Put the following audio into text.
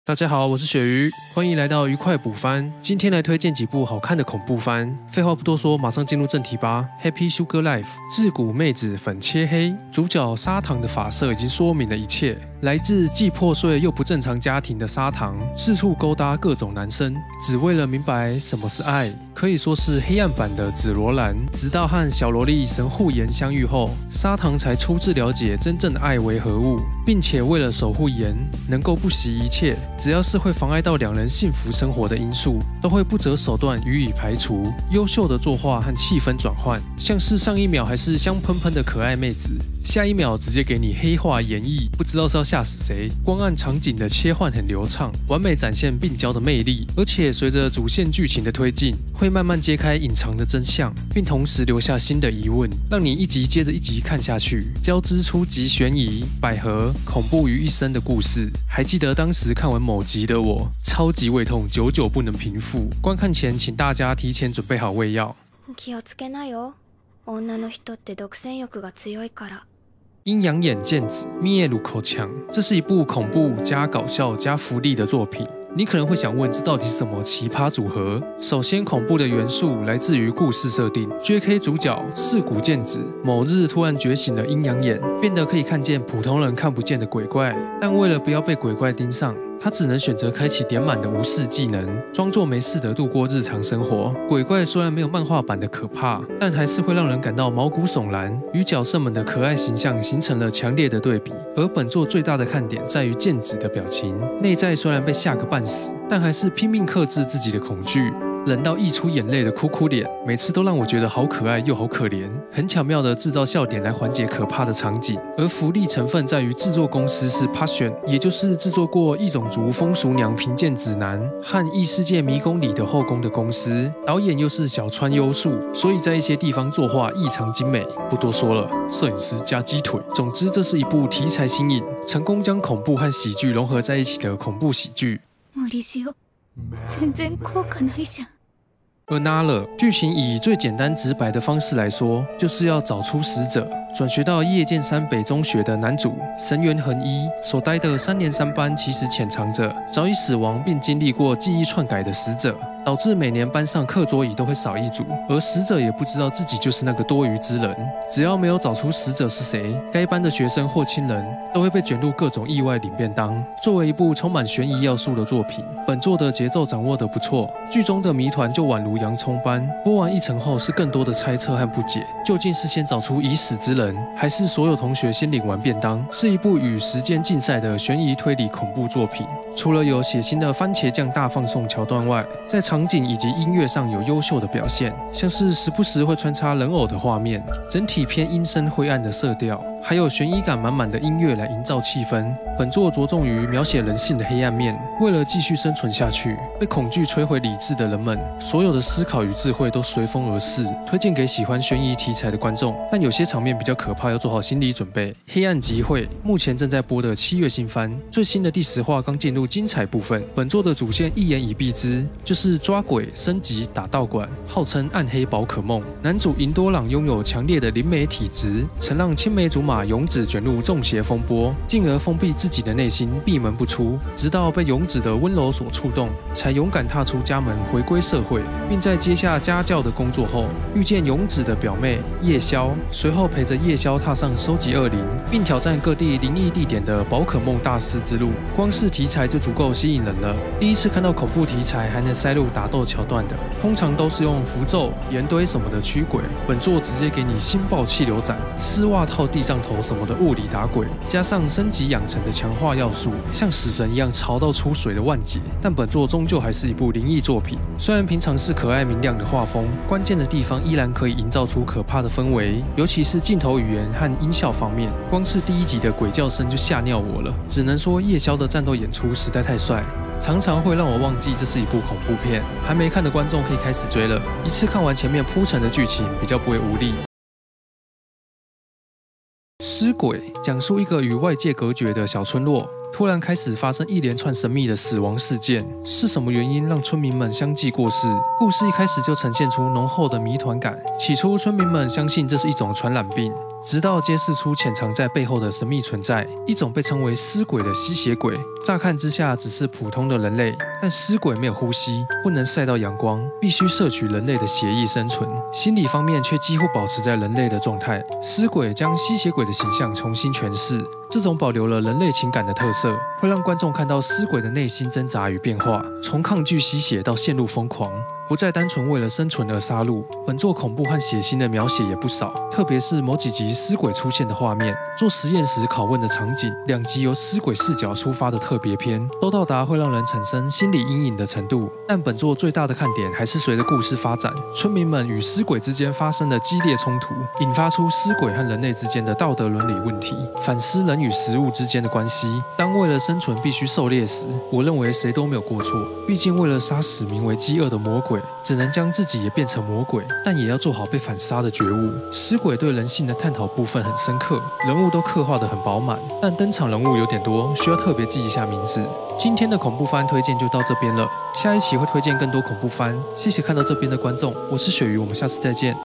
大家好，我是鳕鱼，欢迎来到愉快补番。今天来推荐几部好看的恐怖番。废话不多说，马上进入正题吧。Happy Sugar Life， 自古妹子粉切黑，主角砂糖的发色已经说明了一切。来自既破碎又不正常家庭的砂糖，四处勾搭各种男生，只为了明白什么是爱，可以说是黑暗版的紫罗兰。直到和小萝莉神户岩相遇后，砂糖才初次了解真正的爱为何物，并且为了守护岩，能够不惜一切。只要是会妨碍到两人幸福生活的因素，都会不择手段予以排除。优秀的作画和气氛转换，像是上一秒还是香喷喷的可爱妹子，下一秒直接给你黑化演绎，不知道是要吓死谁。光暗场景的切换很流畅，完美展现病娇的魅力。而且随着主线剧情的推进，会慢慢揭开隐藏的真相，并同时留下新的疑问，让你一集接着一集看下去，交织出集悬疑、百合、恐怖于一身的故事。还记得当时看完某集的我，超级胃痛，久久不能平复。观看前，请大家提前准备好胃药。 気をつけなよ。女の人って独占欲が強いから。 阴阳眼剑子灭入口腔，这是一部恐怖加搞笑加福利的作品。你可能会想问，这到底是什么奇葩组合？首先，恐怖的元素来自于故事设定。JK 主角四谷健子某日突然觉醒了阴阳眼，变得可以看见普通人看不见的鬼怪，但为了不要被鬼怪盯上，他只能选择开启点满的无视技能，装作没事的度过日常生活。鬼怪虽然没有漫画版的可怕，但还是会让人感到毛骨悚然，与角色们的可爱形象形成了强烈的对比。而本作最大的看点在于健子的表情，内在虽然被吓个半死，但还是拼命克制自己的恐惧。冷到溢出眼泪的哭哭脸，每次都让我觉得好可爱又好可怜，很巧妙地制造笑点来缓解可怕的场景。而福利成分在于制作公司是 Passion， 也就是制作过《异种族风俗娘贫贱指南》和《异世界迷宫里的后宫》的公司，导演又是小川优树，所以在一些地方作画异常精美。不多说了，摄影师加鸡腿。总之，这是一部题材新颖，成功将恐怖和喜剧融合在一起的恐怖喜剧。 無理しよう。全然効果ないじゃん。 Another 剧情以最简单直白的方式来说，就是要找出死者。转学到叶剑山北中学的男主神原恒一所待的3年3班，其实潜藏着早已死亡并经历过记忆篡改的死者，导致每年班上课桌椅都会少一组，而死者也不知道自己就是那个多余之人。只要没有找出死者是谁，该班的学生或亲人都会被卷入各种意外领便当。作为一部充满悬疑要素的作品，本作的节奏掌握得不错，剧中的谜团就宛如洋葱般，播完一层后是更多的猜测和不解，究竟是先找出已死之人，还是所有同学先领完便当？是一部与时间竞赛的悬疑推理恐怖作品。除了有血腥的番茄酱大放送桥段外，在场景以及音乐上有优秀的表现，像是时不时会穿插人偶的画面，整体偏阴森灰暗的色调，还有悬疑感满满的音乐来营造气氛。本作着重于描写人性的黑暗面，为了继续生存下去，被恐惧摧毁理智的人们，所有的思考与智慧都随风而逝。推荐给喜欢悬疑题材的观众，但有些场面比较可怕，要做好心理准备。黑暗集会目前正在播的7月新番，最新的第10话刚进入精彩部分。本作的主线一言以蔽之，就是抓鬼、升级、打道馆，号称暗黑宝可梦。男主银多朗拥有强烈的灵媒体质，曾让青梅竹马勇子卷入中邪风波，进而封闭自己的内心，闭门不出，直到被勇子的温柔所触动，才勇敢踏出家门，回归社会，并在接下家教的工作后，遇见勇子的表妹夜宵，随后陪着夜宵踏上收集恶灵，并挑战各地灵异地点的宝可梦大师之路。光是题材就足够吸引人了。第一次看到恐怖题材还能塞入打斗桥段的，通常都是用符咒、岩堆什么的驱鬼，本作直接给你星爆气流斩、丝袜套地上头什么的物理打鬼，加上升级养成的强化要素，像死神一样潮到出水的万劫。但本作终究还是一部灵异作品，虽然平常是可爱明亮的画风，关键的地方依然可以营造出可怕的氛围，尤其是镜头语言和音效方面，光是第1集的鬼叫声就吓尿我了。只能说夜宵的战斗演出实在太帅，常常会让我忘记这是一部恐怖片。还没看的观众可以开始追了，一次看完前面铺陈的剧情，比较不会无力。尸鬼讲述一个与外界隔绝的小村落，突然开始发生一连串神秘的死亡事件，是什么原因让村民们相继过世？故事一开始就呈现出浓厚的谜团感。起初，村民们相信这是一种传染病， 直到揭示出潜藏在背后的神秘存在，一种被称为尸鬼的吸血鬼。乍看之下只是普通的人类，但尸鬼没有呼吸，不能晒到阳光，必须摄取人类的血液生存。心理方面却几乎保持在人类的状态。尸鬼将吸血鬼的形象重新诠释，这种保留了人类情感的特色，会让观众看到尸鬼的内心挣扎与变化，从抗拒吸血到陷入疯狂。不再单纯为了生存而杀戮。本作恐怖和血腥的描写也不少，特别是某几集尸鬼出现的画面、做实验时拷问的场景、2集由尸鬼视角出发的特别篇，都到达会让人产生心理阴影的程度。但本作最大的看点还是随着故事发展，村民们与尸鬼之间发生的激烈冲突，引发出尸鬼和人类之间的道德伦理问题，反思人与食物之间的关系。当为了生存必须狩猎时，我认为谁都没有过错，毕竟为了杀死名为饥饿的魔鬼，只能将自己也变成魔鬼，但也要做好被反杀的觉悟。尸鬼对人性的探讨部分很深刻，人物都刻画得很饱满，但登场人物有点多，需要特别记一下名字。今天的恐怖番推荐就到这边了，下一期会推荐更多恐怖番。谢谢看到这边的观众，我是鳕鱼，我们下次再见。